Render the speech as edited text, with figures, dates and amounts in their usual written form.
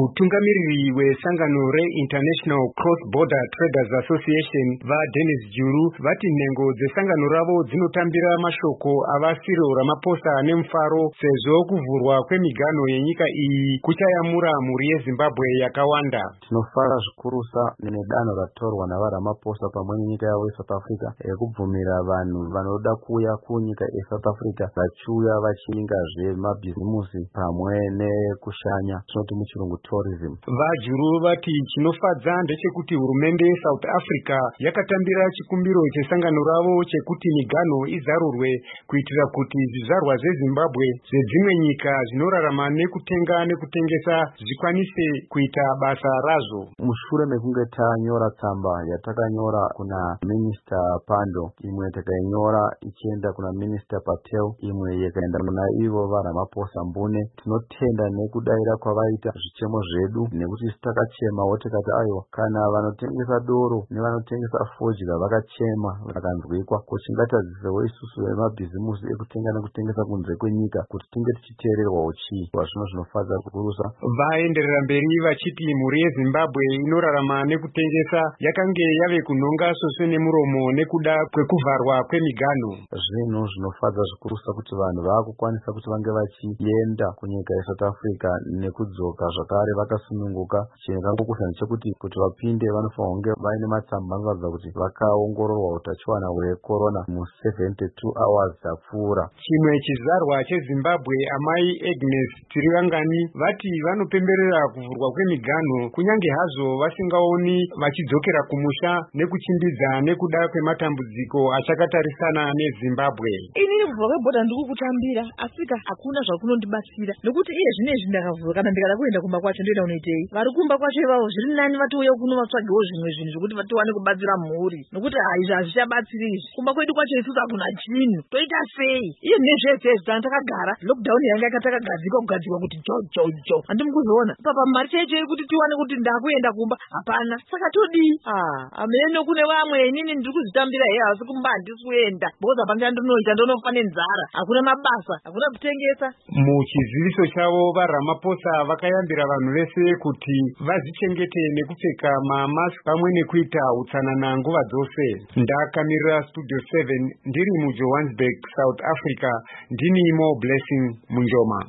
Mutungamiriri wesangano re-International Cross-Border Traders Association Dennis Juru vati nhengo dzesangano ravo dzinotambira mashoko avasiro Ramaphosa nemufaro sezvo kuvhurwa kwemiganho yenyika iyi kuchayamura mhuri yeZimbabwe yakawanda. Tinofara zvikurusa nedanho ratorwa navaRamaphosa pamwe nenyika yavo yeSouth Africa ekubvumira vanhu vanoda kuuya kunyika yeSouth Africa vachiuya vachiinga zvemabhizimusi pamwe nekushanya tinoti muchirungu tourism. Vajuru vati chinofadza ndechekuti hurumende yeSouth Africa yakatambira chikumbiro chesangano ravo chekuti miganho izarurwe kuitira kuti zvizvarwa zveZimbabwe zedzimwe nyika zvinorarama nekutenga nekutengesa zvikwanise kuita basa razvo. Mushure mekunge tanyora tsamba yatakanyora kuna Minister Pando, imwe takainyora ichienda kuna Minister Patel, imwe yakaenda kuna ivo vaRamaphosa Mbune, tinotenda nekudaira kwavaita zvichemo zvedu nekuti takachemawo tikati aiwa kana vanotengesa doro nevanotengesa fodya vakachema vakanzwikwa kuchingatadzisewo isusu vemabhizimusi ekutenga nekutengesa kunze kwenyika kuti tinge tichiteererwawo chii. Zvino zvinofadza kukurusa. Vaenderera mberi vachiti mhuri yeZimbabwe inorarama nekutengesa yakange yave kunhonga soswe nemuromo nekuda kwekuvharwa kwemiganho. Zvinhu zvinofadza zvikurusa kuti vanhu vaakukwanisa kuti vange vachienda kunyika yeSouth Africa nekudzoka zvakare vakasununguka. Chingangokosha ndechekuti kuti vapinde vanofanira kunge vaine matsamba anoratidza kuti vakaongororwa utachiwana hwekorona mu72 hours dzapfuura. Chimwe chizvarwa cheZimbabwe amai Agnes Tirivangani vati vanopemberera kuvhurwa kwemiganho kunyange hazvo vasingaoni vachidzokera kumusha nekuchimbidza nekuda kwematambudziko achakatarisana neZimbabwe. Inini kuvhurwa kwebhodha ndikukutambira Afrika hakuna zvakunondibatsira nekuti iye zvinezvi ndakavhura kana ndikada kuenda kumba kwacho ndoenda kunoitei. Vari kumba kwacho ivavo zviri nani vatiuye kuno vatsvagewo zvimwe zvinhu zvokuti vatiwane kubatsira mhuri nekuti izvi hazvichabatsiri izvi. Kumba kwedu kwacho isusu hakuna chinhu toita sei? Iye nezvese zitana takagara lockdown yanga yakatakagadzikwa kugadzikwa kuti jo handimukuzviona papa mari chaicho kuti tiwane kuti ndakuenda kumba hapana saka todii ameno kune vamwe inini ndiri kuzvitambira here asi kumba handisi kuenda because hapanga ndinoita ndonofa nenzara hakuna mabasa hakuna kutengesa. Muchiziviso chavo vaRamaphosa vakayambira vanhu vese kuti vazvichengete nekupfeka mamask pamwe nekuita utsanana nguva dzose. Ndakamirira Studio 7 ndiri muJohannesburg, South Africa. Ndini Mo Blessing Munjoma.